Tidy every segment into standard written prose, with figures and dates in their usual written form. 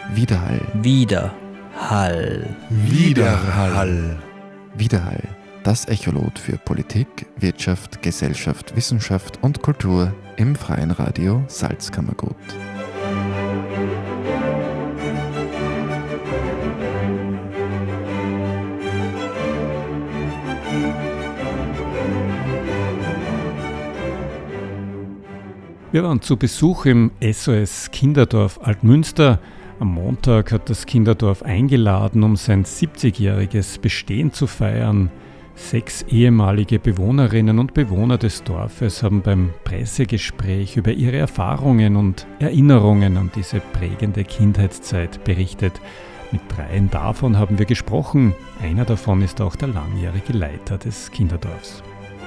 Widerhall. Widerhall. Widerhall. Widerhall. Das Echolot für Politik, Wirtschaft, Gesellschaft, Wissenschaft und Kultur im Freien Radio Salzkammergut. Wir waren zu Besuch im SOS Kinderdorf Altmünster. Am Montag hat das Kinderdorf eingeladen, um sein 70-jähriges Bestehen zu feiern. 6 ehemalige Bewohnerinnen und Bewohner des Dorfes haben beim Pressegespräch über ihre Erfahrungen und Erinnerungen an diese prägende Kindheitszeit berichtet. Mit 3 davon haben wir gesprochen. Einer davon ist auch der langjährige Leiter des Kinderdorfs.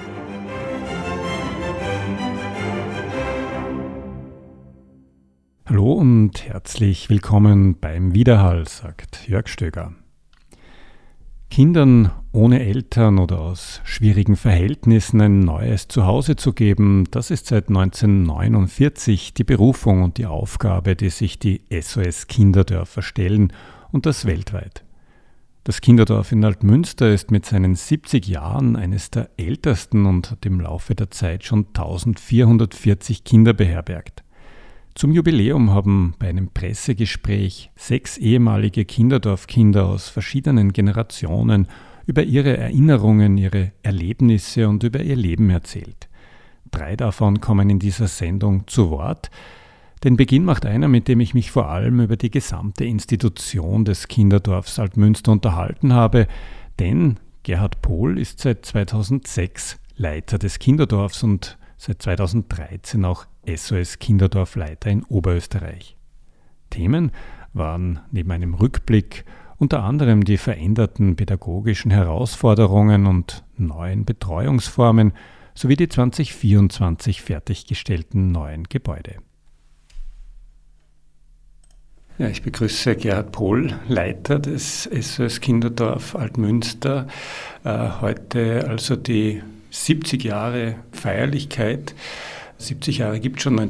Hallo und herzlich willkommen beim Widerhall, sagt Jörg Stöger. Kindern ohne Eltern oder aus schwierigen Verhältnissen ein neues Zuhause zu geben, das ist seit 1949 die Berufung und die Aufgabe, die sich die SOS Kinderdörfer stellen, und das weltweit. Das Kinderdorf in Altmünster ist mit seinen 70 Jahren eines der ältesten und hat im Laufe der Zeit schon 1440 Kinder beherbergt. Zum Jubiläum haben bei einem Pressegespräch 6 ehemalige Kinderdorfkinder aus verschiedenen Generationen über ihre Erinnerungen, ihre Erlebnisse und über ihr Leben erzählt. 3 davon kommen in dieser Sendung zu Wort. Den Beginn macht einer, mit dem ich mich vor allem über die gesamte Institution des Kinderdorfs Altmünster unterhalten habe, denn Gerhard Pohl ist seit 2006 Leiter des Kinderdorfs und seit 2013 auch SOS Kinderdorfleiter in Oberösterreich. Themen waren neben einem Rückblick unter anderem die veränderten pädagogischen Herausforderungen und neuen Betreuungsformen sowie die 2024 fertiggestellten neuen Gebäude. Ja, ich begrüße Gerhard Pohl, Leiter des SOS Kinderdorf Altmünster. Heute also die 70 Jahre Feierlichkeit. 70 Jahre gibt es schon,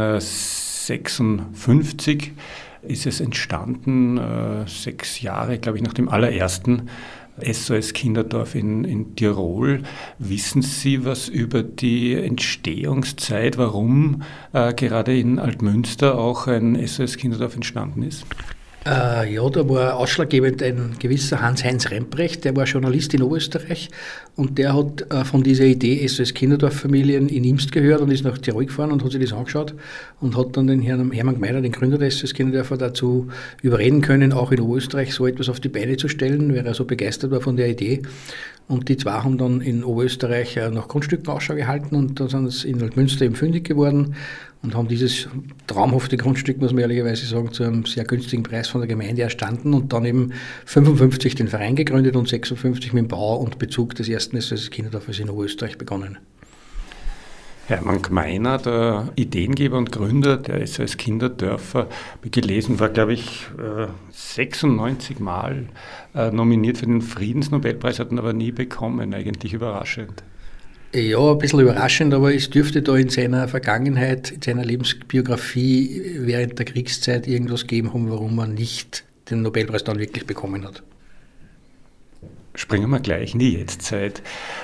1956 ist es entstanden, 6 Jahre, glaube ich, nach dem allerersten SOS Kinderdorf in Tirol. Wissen Sie was über die Entstehungszeit, warum gerade in Altmünster auch ein SOS Kinderdorf entstanden ist? Ja, da war ausschlaggebend ein gewisser Hans-Heinz Remprecht, der war Journalist in Oberösterreich und der hat von dieser Idee SOS Kinderdorf-Familien in Imst gehört und ist nach Tirol gefahren und hat sich das angeschaut und hat dann den Herrn Hermann Gmeiner, den Gründer des SOS Kinderdörfer, dazu überreden können, auch in Oberösterreich so etwas auf die Beine zu stellen, weil er so begeistert war von der Idee. Und die 2 haben dann in Oberösterreich nach Grundstücken Ausschau gehalten und dann sind sie in Altmünster eben fündig geworden und haben dieses traumhafte Grundstück, muss man ehrlicherweise sagen, zu einem sehr günstigen Preis von der Gemeinde erstanden und dann eben 55 den Verein gegründet und 56 mit dem Bau und Bezug des ersten SOS Kinderdorfes in Oberösterreich begonnen. Hermann Gmeiner, der Ideengeber und Gründer der SOS Kinderdörfer, gelesen, war, glaube ich, 96 Mal nominiert für den Friedensnobelpreis, hat ihn aber nie bekommen, eigentlich überraschend. Ja, ein bisschen überraschend, aber es dürfte da in seiner Vergangenheit, in seiner Lebensbiografie während der Kriegszeit irgendwas gegeben haben, warum er nicht den Nobelpreis dann wirklich bekommen hat. Springen wir gleich in die Jetztzeit.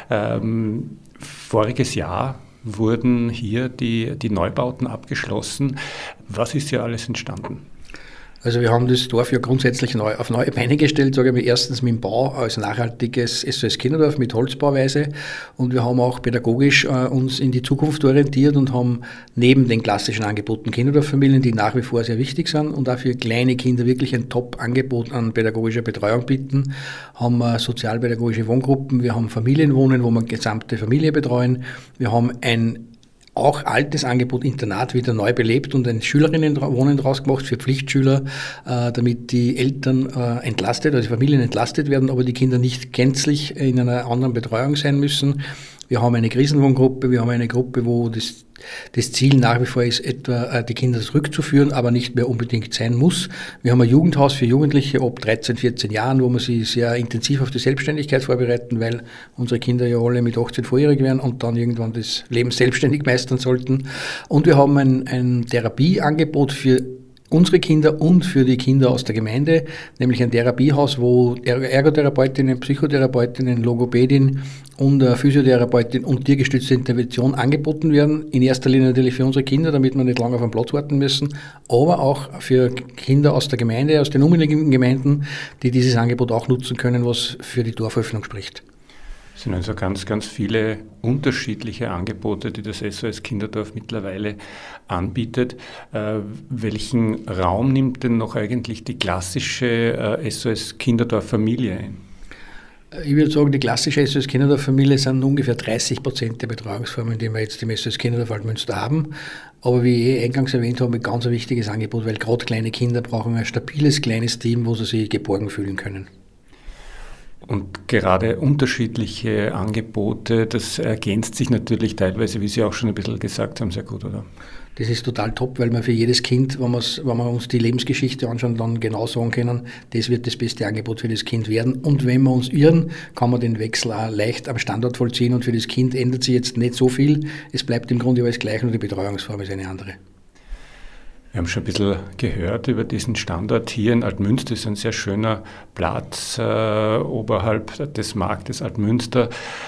Voriges Jahr wurden hier die Neubauten abgeschlossen. Was ist hier alles entstanden? Also wir haben das Dorf ja grundsätzlich auf neue Beine gestellt, sage ich mal, erstens mit dem Bau als nachhaltiges SOS Kinderdorf mit Holzbauweise und wir haben auch pädagogisch uns in die Zukunft orientiert und haben neben den klassischen Angeboten Kinderdorffamilien, die nach wie vor sehr wichtig sind und auch für kleine Kinder wirklich ein Top-Angebot an pädagogischer Betreuung bieten, haben wir sozialpädagogische Wohngruppen, wir haben Familienwohnen, wo wir gesamte Familie betreuen, wir haben ein auch altes Angebot Internat wieder neu belebt und ein Schülerinnenwohnen draus gemacht für Pflichtschüler, damit die Eltern entlastet, also die Familien entlastet werden, aber die Kinder nicht gänzlich in einer anderen Betreuung sein müssen. Wir haben eine Krisenwohngruppe, wir haben eine Gruppe, wo das Ziel nach wie vor ist, etwa die Kinder zurückzuführen, aber nicht mehr unbedingt sein muss. Wir haben ein Jugendhaus für Jugendliche ab 13, 14 Jahren, wo wir sie sehr intensiv auf die Selbstständigkeit vorbereiten, weil unsere Kinder ja alle mit 18 volljährig werden und dann irgendwann das Leben selbstständig meistern sollten. Und wir haben ein Therapieangebot für unsere Kinder und für die Kinder aus der Gemeinde, nämlich ein Therapiehaus, wo Ergotherapeutinnen, Psychotherapeutinnen, Logopädin und Physiotherapeutin und tiergestützte Intervention angeboten werden. In erster Linie natürlich für unsere Kinder, damit wir nicht lange auf einen Platz warten müssen, aber auch für Kinder aus der Gemeinde, aus den umliegenden Gemeinden, die dieses Angebot auch nutzen können, was für die Dorföffnung spricht. Es sind also ganz, ganz viele unterschiedliche Angebote, die das SOS Kinderdorf mittlerweile anbietet. Welchen Raum nimmt denn noch eigentlich die klassische SOS Kinderdorf-Familie ein? Ich würde sagen, die klassische SOS Kinderdorf-Familie sind ungefähr 30% der Betreuungsformen, die wir jetzt im SOS Kinderdorf Altmünster haben. Aber wie ich eingangs erwähnt habe, ein ganz wichtiges Angebot, weil gerade kleine Kinder brauchen ein stabiles, kleines Team, wo sie sich geborgen fühlen können. Und gerade unterschiedliche Angebote, das ergänzt sich natürlich teilweise, wie Sie auch schon ein bisschen gesagt haben, sehr gut, oder? Das ist total top, weil wir für jedes Kind, wenn wir uns die Lebensgeschichte anschauen, dann genau sagen können, das wird das beste Angebot für das Kind werden. Und wenn wir uns irren, kann man den Wechsel auch leicht am Standort vollziehen und für das Kind ändert sich jetzt nicht so viel. Es bleibt im Grunde alles gleich, nur die Betreuungsform ist eine andere. Wir haben schon ein bisschen gehört über diesen Standort hier in Altmünster. Das ist ein sehr schöner Platz oberhalb des Marktes Altmünster.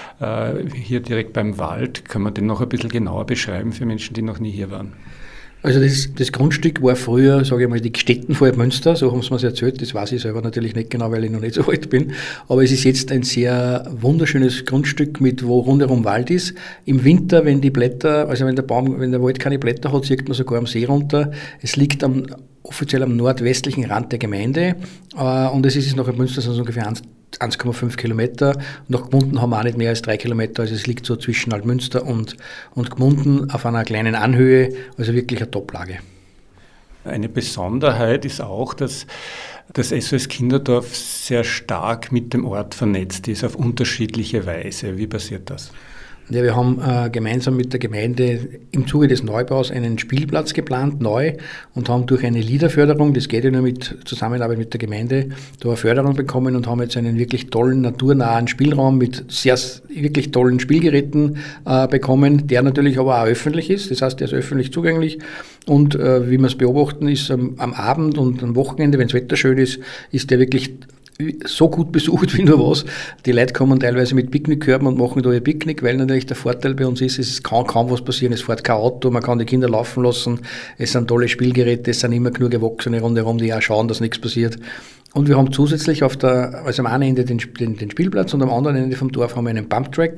Hier direkt beim Wald. Kann man den noch ein bisschen genauer beschreiben für Menschen, die noch nie hier waren? Also das Grundstück war früher, sage ich mal, die Stätten vor Münster, so haben sie mir erzählt, das weiß ich selber natürlich nicht genau, weil ich noch nicht so alt bin, aber es ist jetzt ein sehr wunderschönes Grundstück, wo rundherum Wald ist. Im Winter, wenn die Blätter, also wenn der Wald keine Blätter hat, sieht man sogar am See runter. Es liegt offiziell am nordwestlichen Rand der Gemeinde und es ist nach Münster sind es ungefähr 1,5 Kilometer. Nach Gmunden haben wir auch nicht mehr als 3 Kilometer, also es liegt so zwischen Altmünster und Gmunden auf einer kleinen Anhöhe, also wirklich eine Top-Lage. Eine Besonderheit ist auch, dass das SOS Kinderdorf sehr stark mit dem Ort vernetzt ist, auf unterschiedliche Weise. Wie passiert das? Ja, wir haben gemeinsam mit der Gemeinde im Zuge des Neubaus einen Spielplatz geplant, neu, und haben durch eine LEADER-Förderung, das geht ja nur mit Zusammenarbeit mit der Gemeinde, da eine Förderung bekommen und haben jetzt einen wirklich tollen, naturnahen Spielraum mit wirklich tollen Spielgeräten bekommen, der natürlich aber auch öffentlich ist, das heißt, der ist öffentlich zugänglich und wie wir es beobachten, ist am Abend und am Wochenende, wenn das Wetter schön ist, ist der wirklich so gut besucht wie nur was. Die Leute kommen teilweise mit Picknickkörben und machen da ihr Picknick, weil natürlich der Vorteil bei uns ist, es kann kaum was passieren, es fährt kein Auto, man kann die Kinder laufen lassen, es sind tolle Spielgeräte, es sind immer genug Erwachsene rundherum, die auch schauen, dass nichts passiert. Und wir haben zusätzlich also am einen Ende den Spielplatz und am anderen Ende vom Dorf haben wir einen Pumptrack,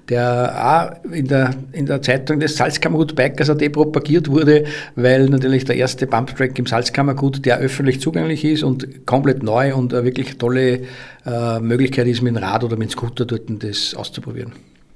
der auch in der Zeitung des Salzkammergut Bikers AT propagiert wurde, weil natürlich der erste Pumptrack im Salzkammergut, der öffentlich zugänglich ist und komplett neu und eine wirklich tolle Möglichkeit ist, mit dem Rad oder mit dem Scooter dort das auszuprobieren.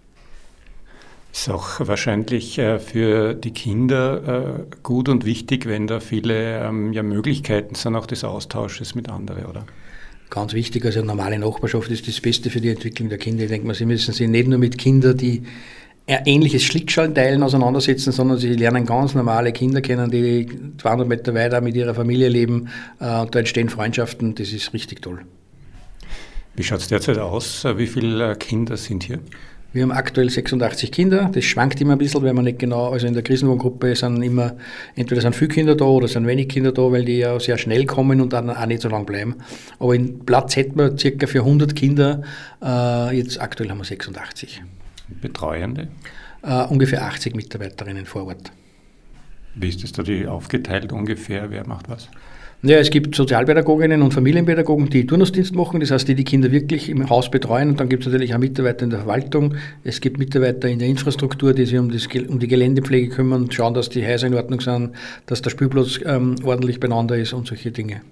Ist auch wahrscheinlich für die Kinder gut und wichtig, wenn da viele Möglichkeiten sind, auch des Austausches mit anderen, oder? Ganz wichtig, also eine normale Nachbarschaft ist das Beste für die Entwicklung der Kinder. Ich denke mal, sie müssen sich nicht nur mit Kindern, die ein ähnliches Schlickschallenteilen auseinandersetzen, sondern sie lernen ganz normale Kinder kennen, die 200 Meter weiter mit ihrer Familie leben und da entstehen Freundschaften, das ist richtig toll. Wie schaut es derzeit aus? Wie viele Kinder sind hier? Wir haben aktuell 86 Kinder, das schwankt immer ein bisschen, weil man nicht genau, also in der Krisenwohngruppe sind immer, entweder sind viele Kinder da oder sind wenig Kinder da, weil die ja sehr schnell kommen und dann auch nicht so lange bleiben. Aber in Platz hätten wir circa für 100 Kinder, jetzt aktuell haben wir 86. Betreuende? Ungefähr 80 Mitarbeiterinnen vor Ort. Wie ist das da aufgeteilt ungefähr, wer macht was? Ja, es gibt Sozialpädagoginnen und Familienpädagogen, die Turnusdienst machen, das heißt, die Kinder wirklich im Haus betreuen. Und dann gibt es natürlich auch Mitarbeiter in der Verwaltung. Es gibt Mitarbeiter in der Infrastruktur, die sich um die Geländepflege kümmern, schauen, dass die Häuser in Ordnung sind, dass der Spielplatz ordentlich beieinander ist und solche Dinge.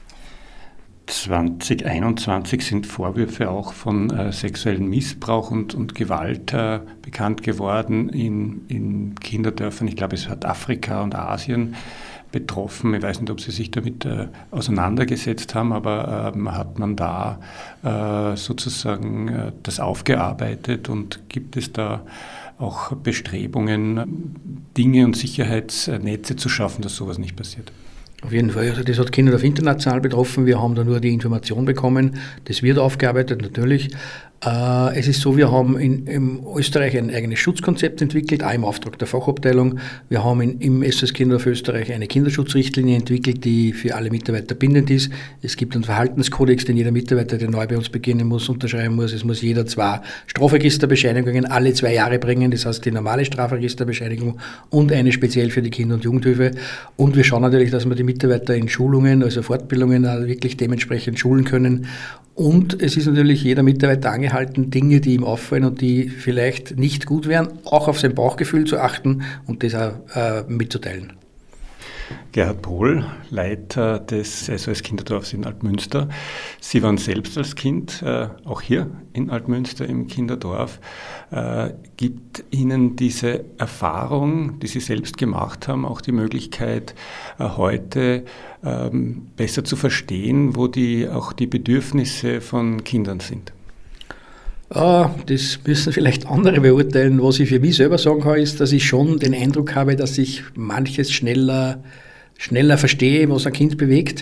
2021 sind Vorwürfe auch von sexuellem Missbrauch und Gewalt bekannt geworden in Kinderdörfern. Ich glaube, es hat Afrika und Asien betroffen. Ich weiß nicht, ob Sie sich damit auseinandergesetzt haben, aber hat man da sozusagen das aufgearbeitet und gibt es da auch Bestrebungen, Dinge und Sicherheitsnetze zu schaffen, dass sowas nicht passiert? Auf jeden Fall. Also das hat Kinderdorf international betroffen. Wir haben da nur die Information bekommen. Das wird aufgearbeitet, natürlich. Es ist so, wir haben in Österreich ein eigenes Schutzkonzept entwickelt, auch im Auftrag der Fachabteilung. Wir haben im SOS Kinderdorf Österreich eine Kinderschutzrichtlinie entwickelt, die für alle Mitarbeiter bindend ist. Es gibt einen Verhaltenskodex, den jeder Mitarbeiter, der neu bei uns beginnen muss, unterschreiben muss. Es muss jeder 2 Strafregisterbescheinigungen alle 2 Jahre bringen, das heißt die normale Strafregisterbescheinigung und eine speziell für die Kinder- und Jugendhilfe. Und wir schauen natürlich, dass wir die Mitarbeiter in Schulungen, also Fortbildungen, wirklich dementsprechend schulen können. Und es ist natürlich jeder Mitarbeiter angehalten, Dinge, die ihm auffallen und die vielleicht nicht gut wären, auch auf sein Bauchgefühl zu achten und das auch mitzuteilen. Gerhard Pohl, Leiter des SOS Kinderdorfs in Altmünster. Sie waren selbst als Kind auch hier in Altmünster im Kinderdorf. Gibt Ihnen diese Erfahrung, die Sie selbst gemacht haben, auch die Möglichkeit, heute besser zu verstehen, wo auch die Bedürfnisse von Kindern sind? Das müssen vielleicht andere beurteilen. Was ich für mich selber sagen kann, ist, dass ich schon den Eindruck habe, dass ich manches schneller verstehe, was ein Kind bewegt.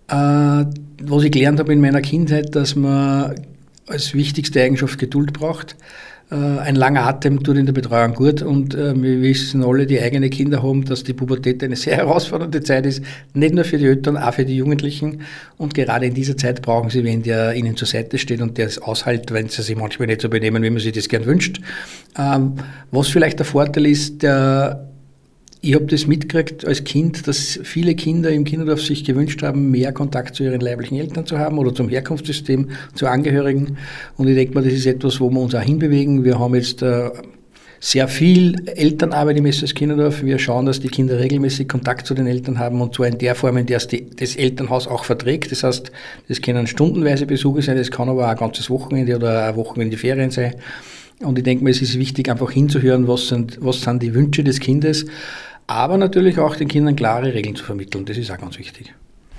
Was ich gelernt habe in meiner Kindheit, dass man als wichtigste Eigenschaft Geduld braucht. Ein langer Atem tut in der Betreuung gut und wir wissen alle, die eigene Kinder haben, dass die Pubertät eine sehr herausfordernde Zeit ist, nicht nur für die Eltern, auch für die Jugendlichen. Und gerade in dieser Zeit brauchen sie wen, der ihnen zur Seite steht und der es aushält, wenn sie sich manchmal nicht so benehmen, wie man sich das gern wünscht. Was vielleicht der Vorteil ist, ich habe das mitgekriegt als Kind, dass viele Kinder im Kinderdorf sich gewünscht haben, mehr Kontakt zu ihren leiblichen Eltern zu haben oder zum Herkunftssystem, zu Angehörigen. Und ich denke mal, das ist etwas, wo wir uns auch hinbewegen. Wir haben jetzt sehr viel Elternarbeit im SOS Kinderdorf. Wir schauen, dass die Kinder regelmäßig Kontakt zu den Eltern haben und zwar in der Form, in der es das Elternhaus auch verträgt. Das heißt, das können stundenweise Besuche sein, das kann aber auch ein ganzes Wochenende oder ein Wochenende Ferien sein. Und ich denke mal, es ist wichtig, einfach hinzuhören, was sind die Wünsche des Kindes, aber natürlich auch den Kindern klare Regeln zu vermitteln. Das ist auch ganz wichtig.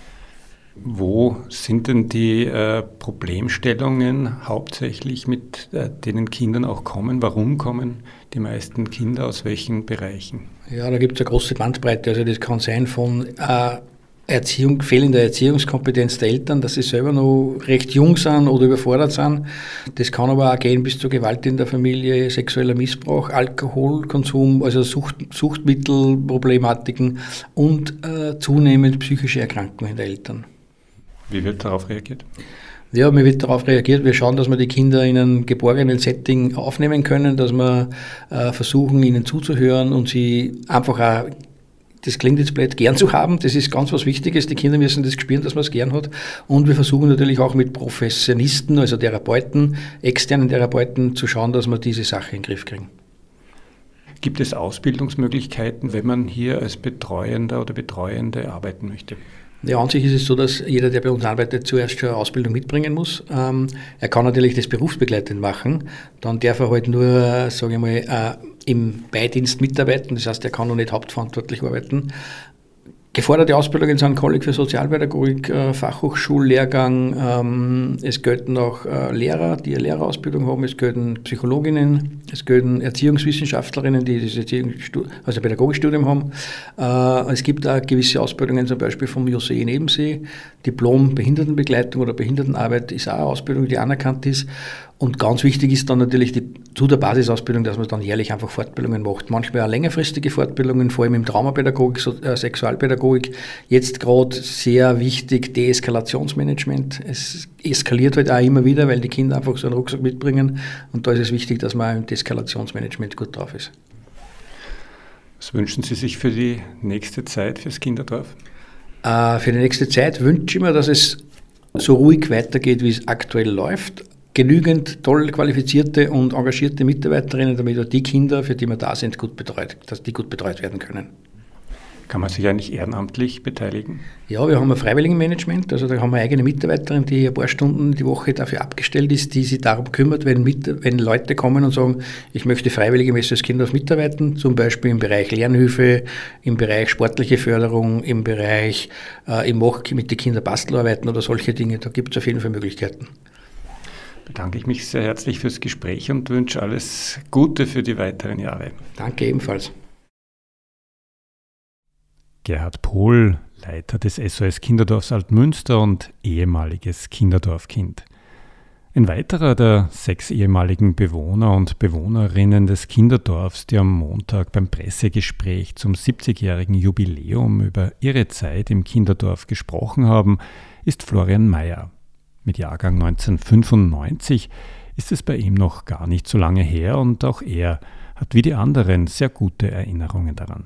Wo sind denn die Problemstellungen hauptsächlich, mit denen Kindern auch kommen? Warum kommen die meisten Kinder, aus welchen Bereichen? Ja, da gibt es eine große Bandbreite. Also das kann sein von fehlender Erziehungskompetenz der Eltern, dass sie selber noch recht jung sind oder überfordert sind. Das kann aber auch gehen bis zur Gewalt in der Familie, sexueller Missbrauch, Alkoholkonsum, also Suchtmittelproblematiken und zunehmend psychische Erkrankungen der Eltern. Wie wird darauf reagiert? Ja, mir wird darauf reagiert. Wir schauen, dass wir die Kinder in einem geborgenen Setting aufnehmen können, dass wir versuchen, ihnen zuzuhören und sie einfach auch, das klingt jetzt blöd, gern zu haben. Das ist ganz was Wichtiges. Die Kinder müssen das spüren, dass man es gern hat. Und wir versuchen natürlich auch mit Professionisten, also Therapeuten, externen Therapeuten, zu schauen, dass wir diese Sache in den Griff kriegen. Gibt es Ausbildungsmöglichkeiten, wenn man hier als Betreuender oder Betreuende arbeiten möchte? Ja, an sich ist es so, dass jeder, der bei uns arbeitet, zuerst schon eine Ausbildung mitbringen muss. Er kann natürlich das berufsbegleitend machen. Dann darf er halt nur, sage ich mal, im Beidienst mitarbeiten. Das heißt, er kann noch nicht hauptverantwortlich arbeiten. Geforderte Ausbildungen sind Kolleg für Sozialpädagogik, Fachhochschullehrgang. Es gelten auch Lehrer, die eine Lehrerausbildung haben. Es gelten Psychologinnen, es gelten Erziehungswissenschaftlerinnen, die das also Pädagogikstudium haben. Es gibt auch gewisse Ausbildungen, zum Beispiel vom José in Ebensee. Diplom Behindertenbegleitung oder Behindertenarbeit ist auch eine Ausbildung, die anerkannt ist. Und ganz wichtig ist dann natürlich zu der Basisausbildung, dass man dann jährlich einfach Fortbildungen macht. Manchmal auch längerfristige Fortbildungen, vor allem im Traumapädagogik, Sexualpädagogik. Jetzt gerade sehr wichtig Deeskalationsmanagement. Es eskaliert halt auch immer wieder, weil die Kinder einfach so einen Rucksack mitbringen. Und da ist es wichtig, dass man im Deeskalationsmanagement gut drauf ist. Was wünschen Sie sich für die nächste Zeit, fürs Kinderdorf? Für die nächste Zeit wünsche ich mir, dass es so ruhig weitergeht, wie es aktuell läuft. Genügend toll qualifizierte und engagierte Mitarbeiterinnen, damit auch die Kinder, für die wir da sind, dass die gut betreut werden können. Kann man sich eigentlich ehrenamtlich beteiligen? Ja, wir haben ein Freiwilligenmanagement, also da haben wir eine eigene Mitarbeiterin, die ein paar Stunden die Woche dafür abgestellt ist, die sich darum kümmert, wenn Leute kommen und sagen, ich möchte freiwillig im SOS Kinderdorf mitarbeiten, zum Beispiel im Bereich Lernhilfe, im Bereich sportliche Förderung, im Bereich, ich mache mit den Kindern Bastelarbeiten oder solche Dinge, da gibt es auf jeden Fall Möglichkeiten. Bedanke ich mich sehr herzlich fürs Gespräch und wünsche alles Gute für die weiteren Jahre. Danke ebenfalls. Gerhard Pohl, Leiter des SOS Kinderdorfs Altmünster und ehemaliges Kinderdorfkind. Ein weiterer der 6 ehemaligen Bewohner und Bewohnerinnen des Kinderdorfs, die am Montag beim Pressegespräch zum 70-jährigen Jubiläum über ihre Zeit im Kinderdorf gesprochen haben, ist Florian Meyer. Mit Jahrgang 1995 ist es bei ihm noch gar nicht so lange her und auch er hat wie die anderen sehr gute Erinnerungen daran.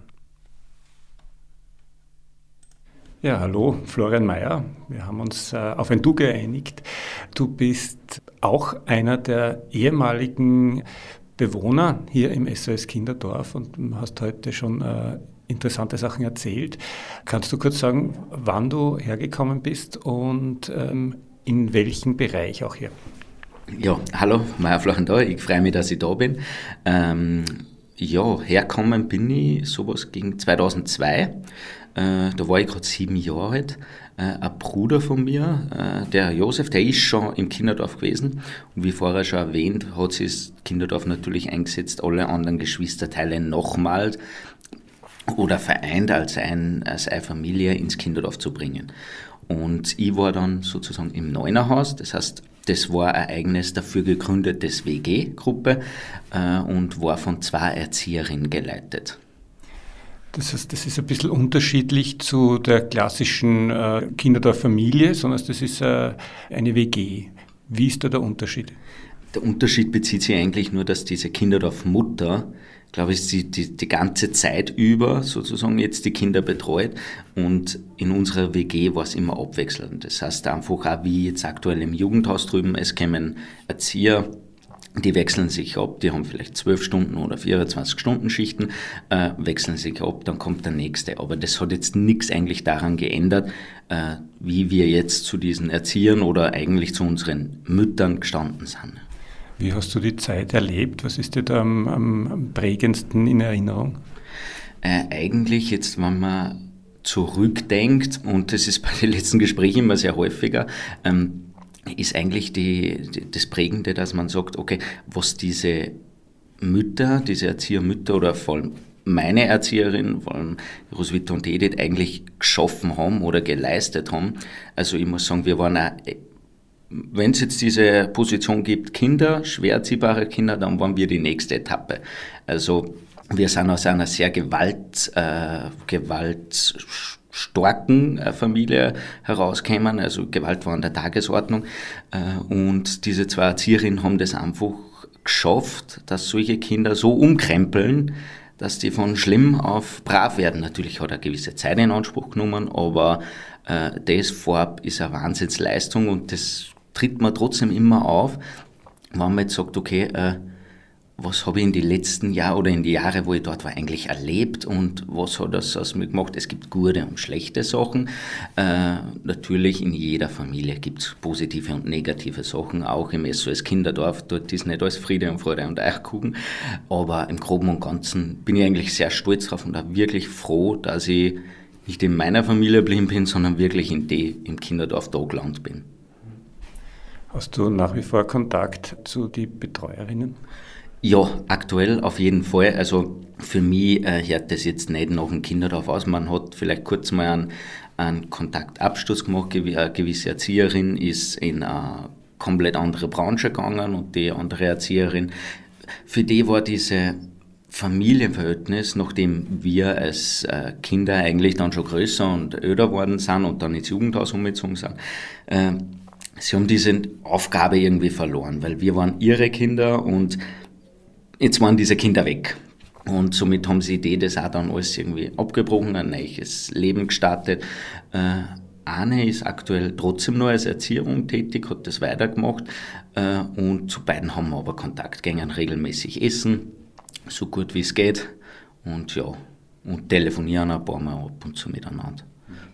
Ja, hallo, Florian Meyer. Wir haben uns auf ein Du geeinigt. Du bist auch einer der ehemaligen Bewohner hier im SOS Kinderdorf und hast heute schon interessante Sachen erzählt. Kannst du kurz sagen, wann du hergekommen bist und in welchem Bereich auch hier? Ja, hallo, Meyer Florian da. Ich freue mich, dass ich da bin. Hergekommen bin ich sowas gegen 2002. Da war ich gerade 7 Jahre alt. Ein Bruder von mir, der Josef, der ist schon im Kinderdorf gewesen. Und wie vorher schon erwähnt, hat sich das Kinderdorf natürlich eingesetzt, alle anderen Geschwisterteile nochmals oder vereint als eine Familie ins Kinderdorf zu bringen. Und ich war dann sozusagen im Neunerhaus, das heißt, das war ein eigenes dafür gegründetes WG-Gruppe und war von 2 Erzieherinnen geleitet. Das heißt, das ist ein bisschen unterschiedlich zu der klassischen Kinderdorf-Familie, sondern das ist eine WG. Wie ist da der Unterschied? Der Unterschied bezieht sich eigentlich nur, dass diese Kinderdorf-Mutter, glaube ich, die ganze Zeit über sozusagen jetzt die Kinder betreut und in unserer WG war es immer abwechselnd. Das heißt einfach auch wie jetzt aktuell im Jugendhaus drüben, es kämen Erzieher, die wechseln sich ab, die haben vielleicht 12 Stunden oder 24 Stunden Schichten, wechseln sich ab, dann kommt der nächste. Aber das hat jetzt nichts eigentlich daran geändert, wie wir jetzt zu diesen Erziehern oder eigentlich zu unseren Müttern gestanden sind. Wie hast du die Zeit erlebt? Was ist dir da am prägendsten in Erinnerung? Eigentlich jetzt, wenn man zurückdenkt, und das ist bei den letzten Gesprächen immer sehr häufiger, ist eigentlich das Prägende, dass man sagt, okay, was diese Mütter, diese Erziehermütter oder vor allem meine Erzieherin, vor allem Roswitha und Edith, eigentlich geschaffen haben oder geleistet haben. Also ich muss sagen, wir waren auch, wenn es jetzt diese Position gibt, Kinder, schwer erziehbare Kinder, dann waren wir die nächste Etappe. Also wir sind aus einer sehr gewaltstarken Familie herausgekommen, also Gewalt war an der Tagesordnung und diese 2 Erzieherinnen haben das einfach geschafft, dass solche Kinder so umkrempeln, dass die von schlimm auf brav werden. Natürlich hat er gewisse Zeit in Anspruch genommen, aber das vorab ist eine Wahnsinnsleistung und das tritt man trotzdem immer auf, wenn man jetzt sagt, okay, was habe ich in die letzten Jahre oder in die Jahre, wo ich dort war, eigentlich erlebt und was hat das aus mir gemacht? Es gibt gute und schlechte Sachen. Natürlich in jeder Familie gibt es positive und negative Sachen, auch im SOS Kinderdorf. Dort ist nicht alles Friede und Freude und Eierkuchen. Aber im Groben und Ganzen bin ich eigentlich sehr stolz drauf und auch wirklich froh, dass ich nicht in meiner Familie geblieben bin, sondern wirklich im Kinderdorf da gelandet bin. Hast du nach wie vor Kontakt zu den Betreuerinnen? Ja, aktuell auf jeden Fall. Also für mich hört das jetzt nicht nach dem Kinderdorf aus. Man hat vielleicht kurz mal einen Kontaktabschluss gemacht. Eine gewisse Erzieherin ist in eine komplett andere Branche gegangen und die andere Erzieherin, für die war diese Familienverhältnis, nachdem wir als Kinder eigentlich dann schon größer und öder geworden sind und dann ins Jugendhaus umgezogen sind, sie haben diese Aufgabe irgendwie verloren, weil wir waren ihre Kinder und jetzt waren diese Kinder weg. Und somit haben sie das auch dann alles irgendwie abgebrochen, ein neues Leben gestartet. Anne ist aktuell trotzdem noch als Erzieherin tätig, hat das weitergemacht. Und zu beiden haben wir aber Kontakt, gehen regelmäßig essen, so gut wie es geht. Und ja, und telefonieren ein paar Mal ab und zu miteinander.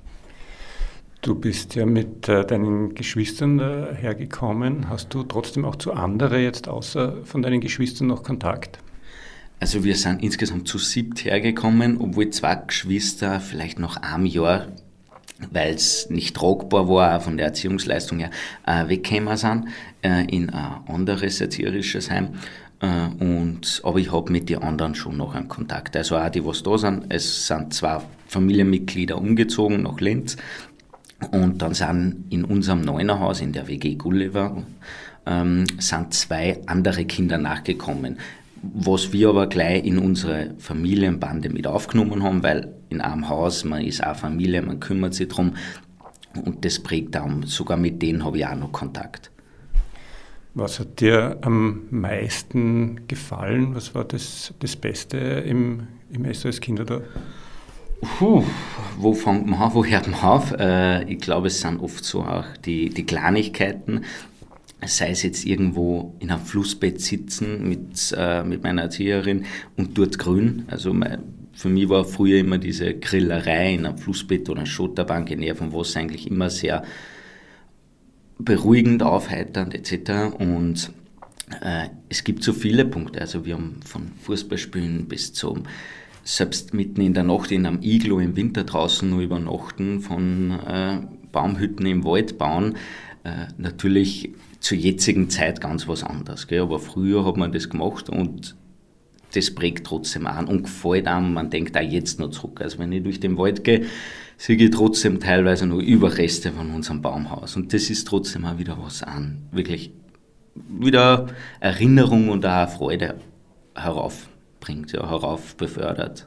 Du bist ja mit deinen Geschwistern hergekommen. Hast du trotzdem auch zu anderen jetzt außer von deinen Geschwistern noch Kontakt? Also wir sind insgesamt zu 7 hergekommen, obwohl 2 Geschwister vielleicht nach einem Jahr, weil es nicht tragbar war, auch von der Erziehungsleistung her, weggekommen sind in ein anderes erzieherisches Heim. Aber ich habe mit den anderen schon noch einen Kontakt. Also auch die, was da sind. Es sind 2 Familienmitglieder umgezogen nach Linz. Und dann sind in unserem Neunerhaus, in der WG Gulliver, sind 2 andere Kinder nachgekommen. Was wir aber gleich in unsere Familienbande mit aufgenommen haben, weil in einem Haus, man ist auch Familie, man kümmert sich drum und das prägt auch, sogar mit denen habe ich auch noch Kontakt. Was hat dir am meisten gefallen? Was war das Beste im SOS Kinderdorf? Wo fängt man an, wo hört man auf? Ich glaube, es sind oft so auch die Kleinigkeiten, sei es jetzt irgendwo in einem Flussbett sitzen mit meiner Erzieherin und dort grün. Also für mich war früher immer diese Grillerei in einem Flussbett oder einer Schotterbank in Nähe vom Wasser eigentlich immer sehr beruhigend, aufheiternd etc. Und es gibt so viele Punkte. Also wir haben von Fußballspielen bis zum selbst mitten in der Nacht in einem Iglo im Winter draußen nur übernachten, von Baumhütten im Wald bauen. Natürlich zur jetzigen Zeit ganz was anderes. Gell? Aber früher hat man das gemacht und das prägt trotzdem an und gefällt einem. Man denkt auch jetzt noch zurück. Also wenn ich durch den Wald gehe, sehe ich trotzdem teilweise noch Überreste von unserem Baumhaus. Und das ist trotzdem auch wieder was an. Wirklich wieder Erinnerung und auch Freude heraufbringt, ja, heraufbefördert.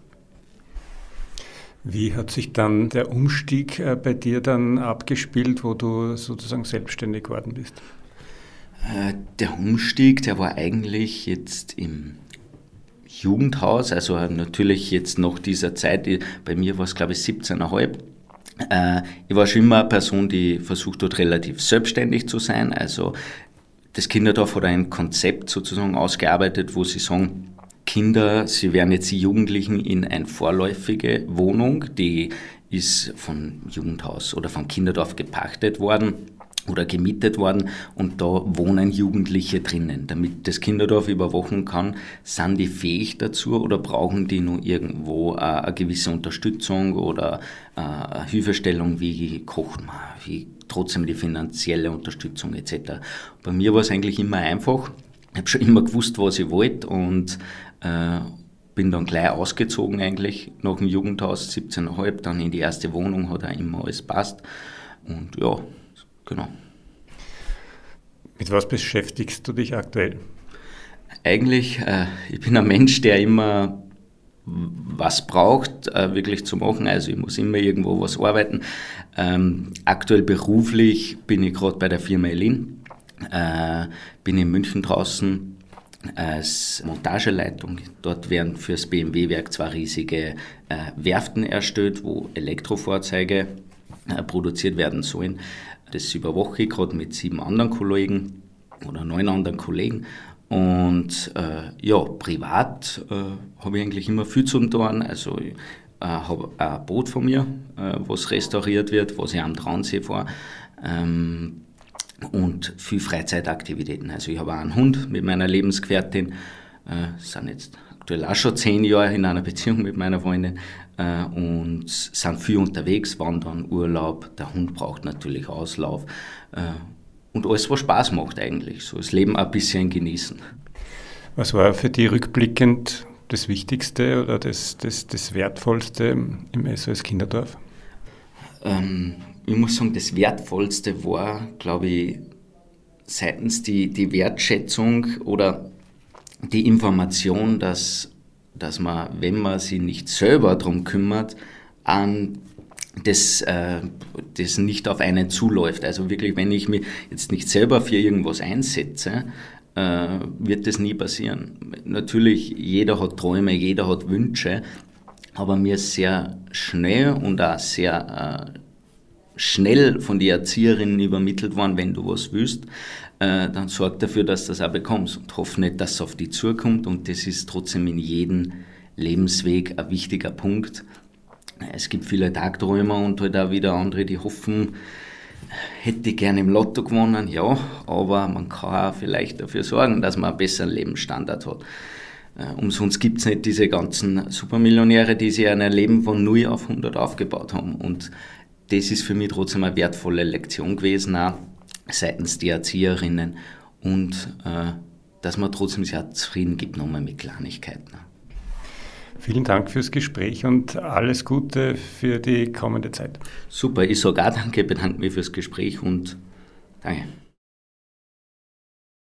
Wie hat sich dann der Umstieg bei dir dann abgespielt, wo du sozusagen selbstständig geworden bist? Der Umstieg, der war eigentlich jetzt im Jugendhaus, also natürlich jetzt nach dieser Zeit, bei mir war es glaube ich 17,5. Ich war schon immer eine Person, die versucht hat, relativ selbstständig zu sein. Also das Kinderdorf hat ein Konzept sozusagen ausgearbeitet, wo sie sagen, Kinder, sie werden jetzt die Jugendlichen in eine vorläufige Wohnung, die ist vom Jugendhaus oder vom Kinderdorf gepachtet worden oder gemietet worden und da wohnen Jugendliche drinnen. Damit das Kinderdorf überwachen kann, sind die fähig dazu oder brauchen die nur irgendwo eine gewisse Unterstützung oder eine Hilfestellung, wie kocht man, wie trotzdem die finanzielle Unterstützung etc. Bei mir war es eigentlich immer einfach. Ich habe schon immer gewusst, was ich wollte und bin dann gleich ausgezogen eigentlich nach dem Jugendhaus, 17,5, dann in die erste Wohnung, hat auch immer alles passt und ja, genau. Mit was beschäftigst du dich aktuell? Eigentlich, ich bin ein Mensch, der immer was braucht, wirklich zu machen, also ich muss immer irgendwo was arbeiten. Aktuell beruflich bin ich gerade bei der Firma Elin, bin in München draußen als Montageleitung. Dort werden fürs BMW-Werk 2 riesige Werften erstellt, wo Elektrofahrzeuge produziert werden sollen. Das überwache ich gerade mit 7 anderen Kollegen oder 9 anderen Kollegen. Und privat habe ich eigentlich immer viel zu tun. Also ich habe ein Boot von mir, was restauriert wird, was ich am Traunsee fahre. Und viel Freizeitaktivitäten. Also ich habe auch einen Hund mit meiner Lebensgefährtin, sind jetzt aktuell auch schon 10 Jahre in einer Beziehung mit meiner Freundin und sind viel unterwegs, wandern, Urlaub. Der Hund braucht natürlich Auslauf und alles, was Spaß macht eigentlich. So das Leben ein bisschen genießen. Was war für dich rückblickend das Wichtigste oder das Wertvollste im SOS Kinderdorf? Ich muss sagen, das Wertvollste war, glaube ich, seitens die Wertschätzung oder die Information, dass man, wenn man sich nicht selber darum kümmert, das nicht auf einen zuläuft. Also wirklich, wenn ich mich jetzt nicht selber für irgendwas einsetze, wird das nie passieren. Natürlich, jeder hat Träume, jeder hat Wünsche, aber mir ist sehr schnell und auch sehr schnell von den Erzieherinnen übermittelt worden, wenn du was willst, dann sorg dafür, dass du das auch bekommst und hoffe nicht, dass es auf dich zukommt und das ist trotzdem in jedem Lebensweg ein wichtiger Punkt. Es gibt viele Tagträumer und halt auch wieder andere, die hoffen, hätte ich gerne im Lotto gewonnen, ja, aber man kann auch vielleicht dafür sorgen, dass man einen besseren Lebensstandard hat. Umsonst gibt es nicht diese ganzen Supermillionäre, die sich ein Leben von 0 auf 100 aufgebaut haben und das ist für mich trotzdem eine wertvolle Lektion gewesen, auch seitens der Erzieherinnen und dass man trotzdem sehr zufrieden gibt, nochmal mit Kleinigkeiten. Vielen Dank fürs Gespräch und alles Gute für die kommende Zeit. Super, ich sage auch danke, bedanke mich fürs Gespräch und danke.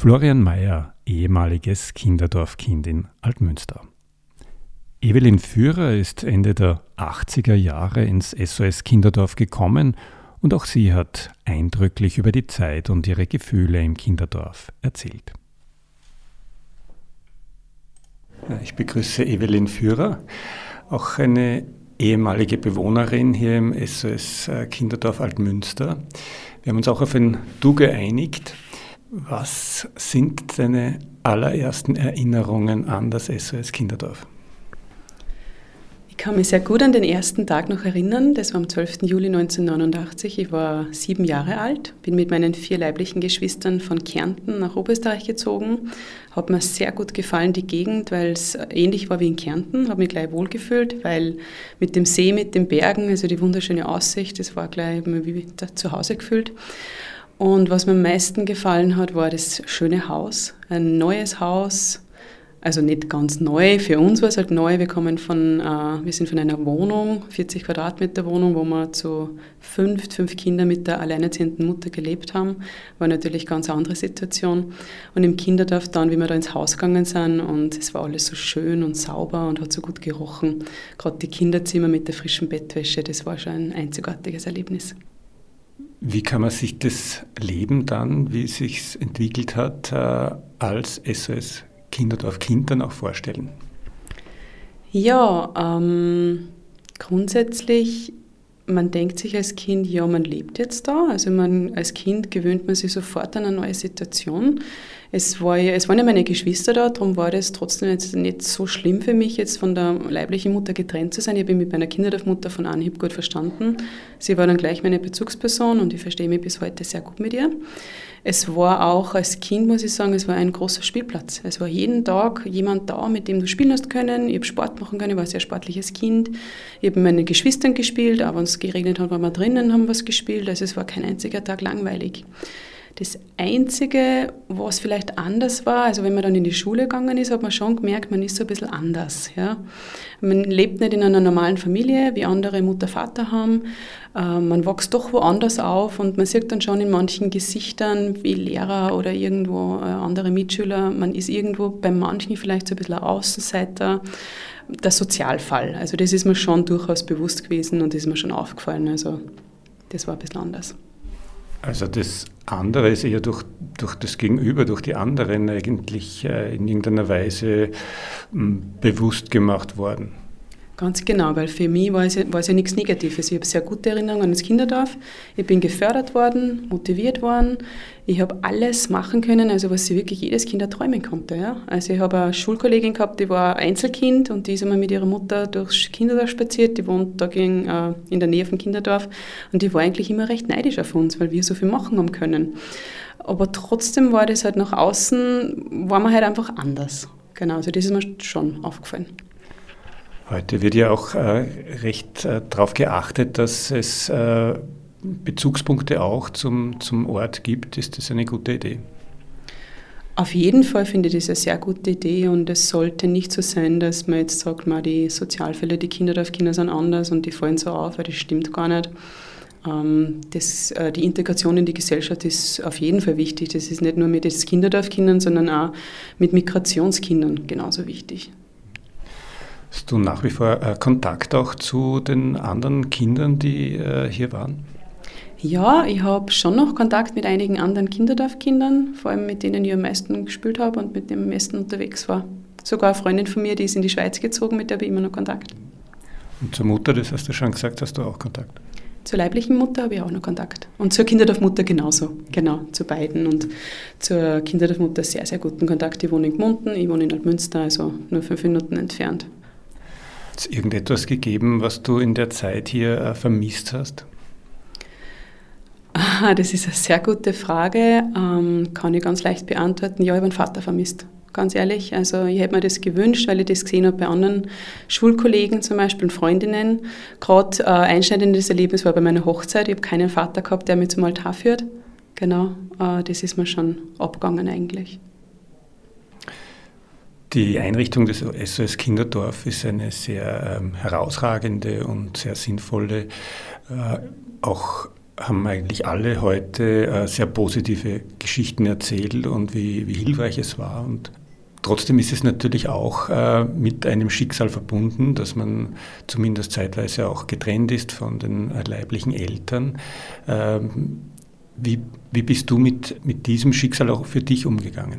Florian Mayer, ehemaliges Kinderdorfkind in Altmünster. Evelyn Führer ist Ende der 80er Jahre ins SOS Kinderdorf gekommen und auch sie hat eindrücklich über die Zeit und ihre Gefühle im Kinderdorf erzählt. Ich begrüße Evelyn Führer, auch eine ehemalige Bewohnerin hier im SOS Kinderdorf Altmünster. Wir haben uns auch auf ein Du geeinigt. Was sind deine allerersten Erinnerungen an das SOS Kinderdorf? Ich kann mich sehr gut an den ersten Tag noch erinnern. Das war am 12. Juli 1989. Ich war 7 Jahre alt, bin mit meinen 4 leiblichen Geschwistern von Kärnten nach Oberösterreich gezogen. Hat mir sehr gut gefallen, die Gegend, weil es ähnlich war wie in Kärnten. Habe mich gleich wohlgefühlt, weil mit dem See, mit den Bergen, also die wunderschöne Aussicht, das war gleich wie zu Hause gefühlt. Und was mir am meisten gefallen hat, war das schöne Haus. Ein neues Haus. Also nicht ganz neu, für uns war es halt neu. Wir sind von einer Wohnung, 40 Quadratmeter Wohnung, wo wir zu 5 Kinder mit der alleinerziehenden Mutter gelebt haben. War natürlich eine ganz andere Situation. Und im Kinderdorf dann, wie wir da ins Haus gegangen sind, und es war alles so schön und sauber und hat so gut gerochen. Gerade die Kinderzimmer mit der frischen Bettwäsche, das war schon ein einzigartiges Erlebnis. Wie kann man sich das Leben dann, wie es sich entwickelt hat, als SOS Kinderdorf-Kind dann auch vorstellen? Ja, grundsätzlich, man denkt sich als Kind, ja, man lebt jetzt da. Also als Kind gewöhnt man sich sofort an eine neue Situation. Es waren ja meine Geschwister da, darum war das trotzdem jetzt nicht so schlimm für mich, jetzt von der leiblichen Mutter getrennt zu sein. Ich habe mich mit meiner Kinderdorfmutter von Anhieb gut verstanden. Sie war dann gleich meine Bezugsperson und ich verstehe mich bis heute sehr gut mit ihr. Es war auch als Kind, muss ich sagen, es war ein großer Spielplatz. Es war jeden Tag jemand da, mit dem du spielen hast können. Ich habe Sport machen können, ich war ein sehr sportliches Kind. Ich habe mit meinen Geschwistern gespielt, auch wenn es geregnet hat, waren wir drinnen, haben was gespielt. Also es war kein einziger Tag langweilig. Das Einzige, was vielleicht anders war, also wenn man dann in die Schule gegangen ist, hat man schon gemerkt, man ist so ein bisschen anders. Ja? Man lebt nicht in einer normalen Familie, wie andere Mutter, Vater haben. Man wächst doch woanders auf und man sieht dann schon in manchen Gesichtern, wie Lehrer oder irgendwo andere Mitschüler, man ist irgendwo bei manchen vielleicht so ein bisschen ein Außenseiter, der Sozialfall. Also das ist mir schon durchaus bewusst gewesen und das ist mir schon aufgefallen. Also das war ein bisschen anders. Also das andere ist eher durch das Gegenüber, durch die anderen eigentlich in irgendeiner Weise bewusst gemacht worden. Ganz genau, weil für mich war es ja nichts Negatives. Ich habe sehr gute Erinnerungen an das Kinderdorf. Ich bin gefördert worden, motiviert worden. Ich habe alles machen können, also was sich wirklich jedes Kind erträumen konnte. Ja? Also ich habe eine Schulkollegin gehabt, die war Einzelkind und die ist einmal mit ihrer Mutter durchs Kinderdorf spaziert. Die wohnt da in der Nähe vom Kinderdorf und die war eigentlich immer recht neidisch auf uns, weil wir so viel machen haben können. Aber trotzdem war das halt nach außen, war man halt einfach anders. Genau, also das ist mir schon aufgefallen. Heute wird ja auch recht darauf geachtet, dass es Bezugspunkte auch zum Ort gibt. Ist das eine gute Idee? Auf jeden Fall finde ich das eine sehr gute Idee und es sollte nicht so sein, dass man jetzt sagt, die Sozialfälle, die Kinderdorfkinder sind anders und die fallen so auf, weil das stimmt gar nicht. Die Integration in die Gesellschaft ist auf jeden Fall wichtig. Das ist nicht nur mit den Kinderdorfkindern, sondern auch mit Migrationskindern genauso wichtig. Hast du nach wie vor Kontakt auch zu den anderen Kindern, die hier waren? Ja, ich habe schon noch Kontakt mit einigen anderen Kinderdorfkindern, vor allem mit denen ich am meisten gespielt habe und mit denen am meisten unterwegs war. Sogar eine Freundin von mir, die ist in die Schweiz gezogen, mit der habe ich immer noch Kontakt. Und zur Mutter, das hast du schon gesagt, hast du auch Kontakt? Zur leiblichen Mutter habe ich auch noch Kontakt. Und zur Kinderdorfmutter genauso. Genau, zu beiden. Und zur Kinderdorfmutter sehr, sehr guten Kontakt. Ich wohne in Gmunden, ich wohne in Altmünster, also nur 5 Minuten entfernt. Hat es irgendetwas gegeben, was du in der Zeit hier vermisst hast? Das ist eine sehr gute Frage. Kann ich ganz leicht beantworten. Ja, ich habe einen Vater vermisst. Ganz ehrlich. Also ich hätte mir das gewünscht, weil ich das gesehen habe bei anderen Schulkollegen zum Beispiel und Freundinnen. Gerade einschneidendes Erlebnis war bei meiner Hochzeit. Ich habe keinen Vater gehabt, der mich zum Altar führt. Genau, das ist mir schon abgegangen eigentlich. Die Einrichtung des SOS Kinderdorf ist eine sehr herausragende und sehr sinnvolle, auch haben eigentlich alle heute sehr positive Geschichten erzählt und wie hilfreich es war. Und trotzdem ist es natürlich auch mit einem Schicksal verbunden, dass man zumindest zeitweise auch getrennt ist von den leiblichen Eltern. Wie bist du mit diesem Schicksal auch für dich umgegangen?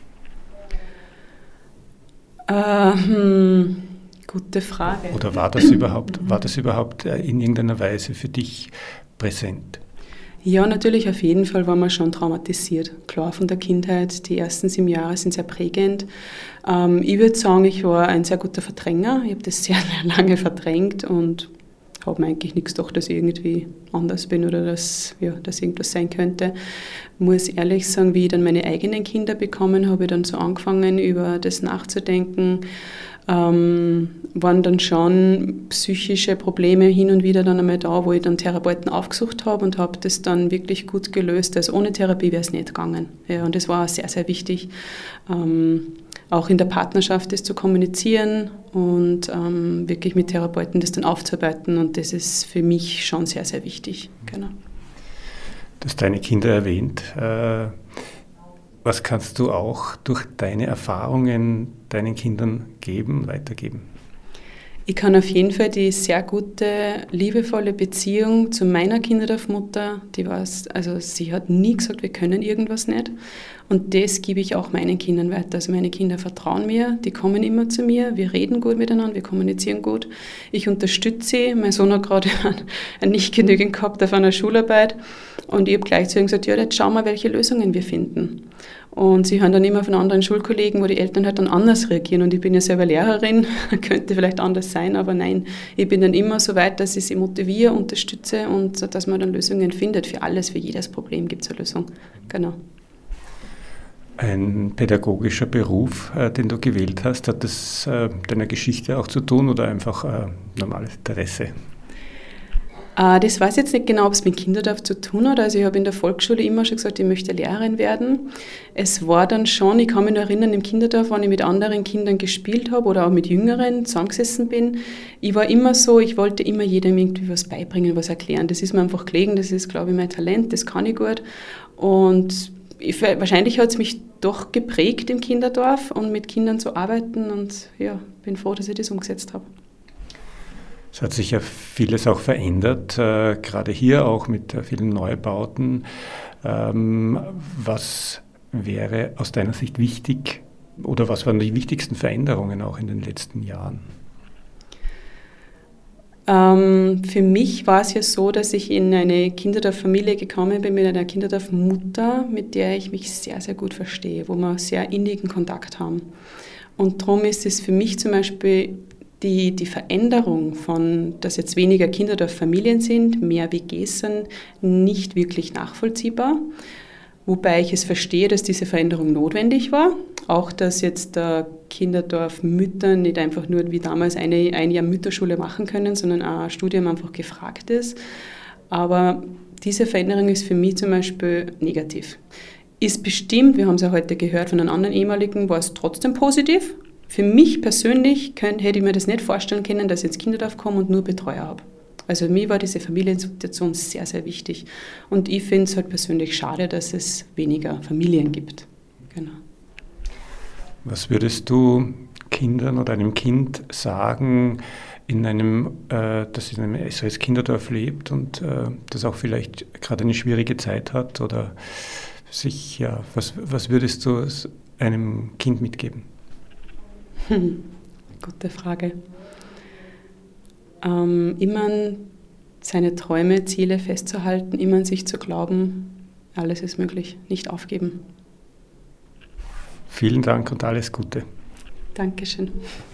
Gute Frage. Oder war das überhaupt in irgendeiner Weise für dich präsent? Ja, natürlich, auf jeden Fall war man schon traumatisiert. Klar, von der Kindheit, die ersten 7 Jahre sind sehr prägend. Ich würde sagen, ich war ein sehr guter Verdränger. Ich habe das sehr lange verdrängt und habe mir eigentlich nichts gedacht, dass ich irgendwie anders bin oder dass irgendwas sein könnte. Ich muss ehrlich sagen, wie ich dann meine eigenen Kinder bekommen habe, ich dann so angefangen, über das nachzudenken. Waren dann schon psychische Probleme hin und wieder dann einmal da, wo ich dann Therapeuten aufgesucht habe und habe das dann wirklich gut gelöst. Also ohne Therapie wäre es nicht gegangen. Ja, und das war sehr, sehr wichtig. Auch in der Partnerschaft das zu kommunizieren und wirklich mit Therapeuten das dann aufzuarbeiten. Und das ist für mich schon sehr, sehr wichtig. Genau. Du hast deine Kinder erwähnt. Was kannst du auch durch deine Erfahrungen deinen Kindern weitergeben? Ich kann auf jeden Fall die sehr gute, liebevolle Beziehung zu meiner Kinderdorfmutter, sie hat nie gesagt, wir können irgendwas nicht. Und das gebe ich auch meinen Kindern weiter. Also meine Kinder vertrauen mir, die kommen immer zu mir, wir reden gut miteinander, wir kommunizieren gut. Ich unterstütze sie. Mein Sohn hat gerade ein nicht genügend gehabt auf einer Schularbeit. Und ich habe gleich zu ihm gesagt, ja, jetzt schauen wir, welche Lösungen wir finden. Und sie hören dann immer von anderen Schulkollegen, wo die Eltern halt dann anders reagieren. Und ich bin ja selber Lehrerin, könnte vielleicht anders sein, aber nein, ich bin dann immer so weit, dass ich sie motiviere, unterstütze und dass man dann Lösungen findet. Für alles, für jedes Problem gibt es eine Lösung. Genau. Ein pädagogischer Beruf, den du gewählt hast, hat das deiner Geschichte auch zu tun oder einfach normales Interesse? Das weiß ich jetzt nicht genau, ob es mit Kinderdorf zu tun hat. Also ich habe in der Volksschule immer schon gesagt, ich möchte Lehrerin werden. Es war dann schon, ich kann mich noch erinnern, im Kinderdorf, wenn ich mit anderen Kindern gespielt habe oder auch mit Jüngeren zusammengesessen bin. Ich war immer so, ich wollte immer jedem irgendwie was beibringen, was erklären. Das ist mir einfach gelegen, das ist, glaube ich, mein Talent, das kann ich gut. Und wahrscheinlich hat es mich doch geprägt im Kinderdorf und mit Kindern zu arbeiten und ja, bin froh, dass ich das umgesetzt habe. Es hat sich ja vieles auch verändert, gerade hier auch mit vielen Neubauten. Was wäre aus deiner Sicht wichtig oder was waren die wichtigsten Veränderungen auch in den letzten Jahren? Für mich war es ja so, dass ich in eine Kinderdorf-Familie gekommen bin mit einer Kinderdorf-Mutter, mit der ich mich sehr, sehr gut verstehe, wo wir sehr innigen Kontakt haben. Und darum ist es für mich zum Beispiel die Veränderung von, dass jetzt weniger Kinderdorf-Familien sind, mehr WGs sind, nicht wirklich nachvollziehbar. Wobei ich es verstehe, dass diese Veränderung notwendig war. Auch, dass jetzt Kinderdorf-Mütter nicht einfach nur wie damals ein Jahr Mütterschule machen können, sondern auch ein Studium einfach gefragt ist. Aber diese Veränderung ist für mich zum Beispiel negativ. Ist bestimmt, wir haben es ja heute gehört von einem anderen ehemaligen, war es trotzdem positiv. Für mich persönlich hätte ich mir das nicht vorstellen können, dass ich ins Kinderdorf komme und nur Betreuer habe. Also mir war diese Familiensituation sehr, sehr wichtig. Und ich finde es halt persönlich schade, dass es weniger Familien gibt. Genau. Was würdest du Kindern oder einem Kind sagen, das in einem SOS Kinderdorf lebt und das auch vielleicht gerade eine schwierige Zeit hat? Oder was würdest du einem Kind mitgeben? Gute Frage. Immer an seine Träume, Ziele festzuhalten, immer an sich zu glauben, alles ist möglich, nicht aufgeben. Vielen Dank und alles Gute. Dankeschön.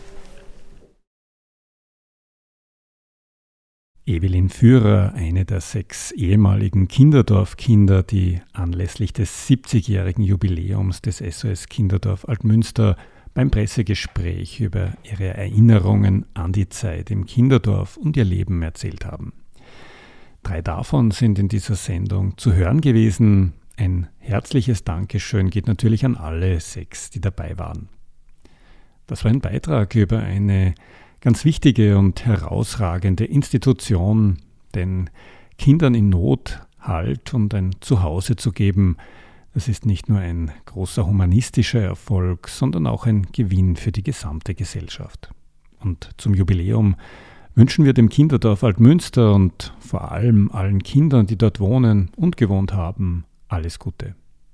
Evelyn Führer, eine der 6 ehemaligen Kinderdorf-Kinder, die anlässlich des 70-jährigen Jubiläums des SOS Kinderdorf Altmünster beim Pressegespräch über ihre Erinnerungen an die Zeit im Kinderdorf und ihr Leben erzählt haben. 3 davon sind in dieser Sendung zu hören gewesen. Ein herzliches Dankeschön geht natürlich an alle 6, die dabei waren. Das war ein Beitrag über eine ganz wichtige und herausragende Institution, denn Kindern in Not Halt und ein Zuhause zu geben, das ist nicht nur ein großer humanistischer Erfolg, sondern auch ein Gewinn für die gesamte Gesellschaft. Und zum Jubiläum wünschen wir dem Kinderdorf Altmünster und vor allem allen Kindern, die dort wohnen und gewohnt haben, alles Gute.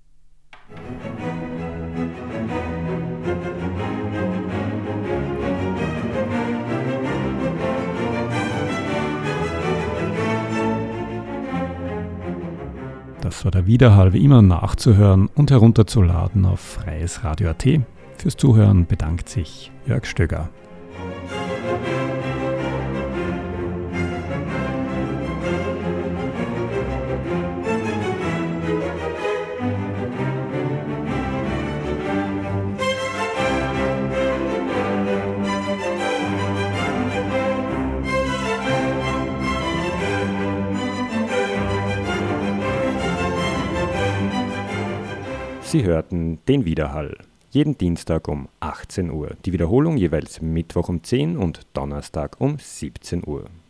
Das war der Widerhall, wie immer nachzuhören und herunterzuladen auf freiesradio.at. Fürs Zuhören bedankt sich Jörg Stöger. Sie hörten den Widerhall. Jeden Dienstag um 18 Uhr. Die Wiederholung jeweils Mittwoch um 10 und Donnerstag um 17 Uhr.